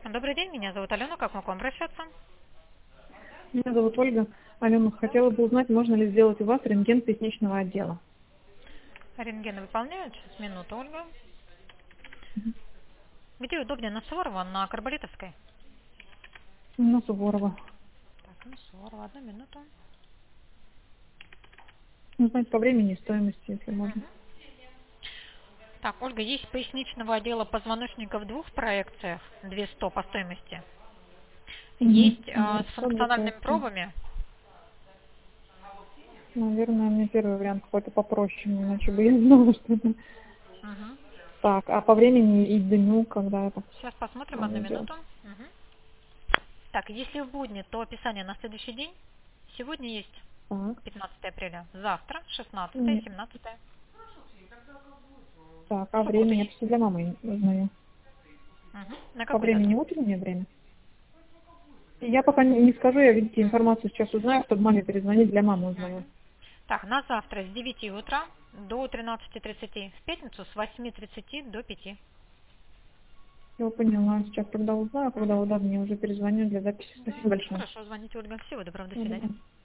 Добрый день, меня зовут Алена. Как могу обращаться? Меня зовут Ольга. Алена, хотела бы узнать, можно ли сделать у вас рентген поясничного отдела. Рентгены выполняют? Сейчас, минуту, Ольга. Где удобнее, на Суворова, на Карболитовской? На Суворова. Так, на Суворова, одну минуту. Узнать по времени и стоимости, если можно. Мгм. Так, Ольга, есть поясничного отдела позвоночника в двух проекциях, 200 по стоимости. Угу. Есть с 200 для функциональными проекции. пробами. Наверное, мне первый вариант какой-то попроще, иначе бы я знала, что это. Мгм. Так, а по времени и дню, когда это Сейчас посмотрим, одну можно сделать? минуту. Мгм. Так, если в будни, то описание на следующий день. Сегодня есть Так. 15 апреля. Завтра 16 и М, 17. Так, В а субботу время я есть. просто для мамы узнаю. Мгм. На По какую дату? времени утреннее время? Я пока не скажу, я, видите, информацию сейчас узнаю, чтобы маме перезвонить, для мамы узнаю. Мгм. Так, на завтра с 9 утра до 13:30. В пятницу с 8:30 до 5. Я поняла. Сейчас тогда узнаю, когда Мгм. удобнее, уже перезвоню для записи. Да. Спасибо большое. Хорошо, звоните, Ольга. Всего доброго, до Всего свидания. доброго.